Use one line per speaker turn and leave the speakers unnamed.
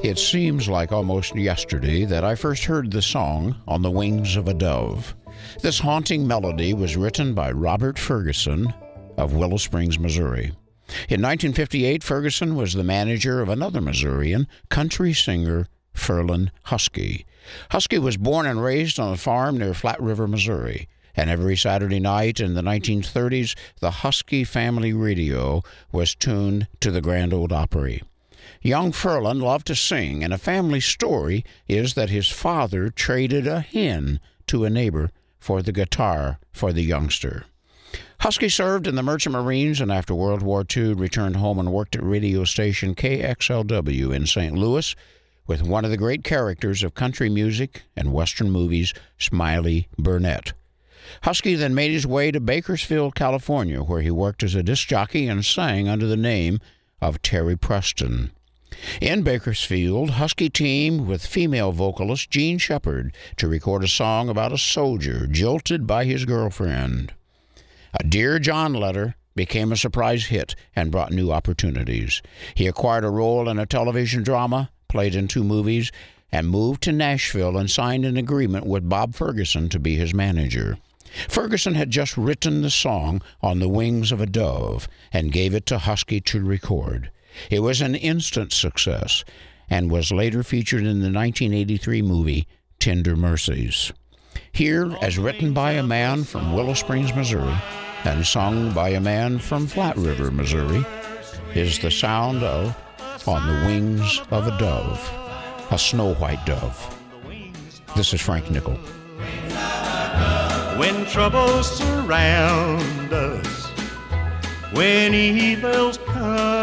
It seems like almost yesterday that I first heard the song On the Wings of a Dove. This haunting melody was written by Robert Ferguson of Willow Springs, Missouri. In 1958, Ferguson was the manager of another Missourian, country singer Ferlin Husky. Husky was born and raised on a farm near Flat River, Missouri, and every Saturday night in the 1930s, the Husky family radio was tuned to the Grand Ole Opry. Young Ferlin loved to sing, and a family story is that his father traded a hen to a neighbor for the guitar for the youngster. Husky served in the Merchant Marines and after World War II returned home and worked at radio station KXLW in St. Louis with one of the great characters of country music and Western movies, Smiley Burnett. Husky then made his way to Bakersfield, California, where he worked as a disc jockey and sang under the name of Terry Preston. In Bakersfield, Husky teamed with female vocalist Jean Shepard to record a song about a soldier jolted by his girlfriend. A Dear John letter became a surprise hit and brought new opportunities. He acquired a role in a television drama, played in 2 movies, and moved to Nashville and signed an agreement with Bob Ferguson to be his manager. Ferguson had just written the song On the Wings of a Dove and gave it to Husky to record. It was an instant success and was later featured in the 1983 movie Tender Mercies. Here, as written by a man from Willow Springs, Missouri, and sung by a man from Flat River, Missouri, is the sound of On the Wings of a Dove, a snow white dove. This is Frank Nickel.
When troubles surround us, when evils come,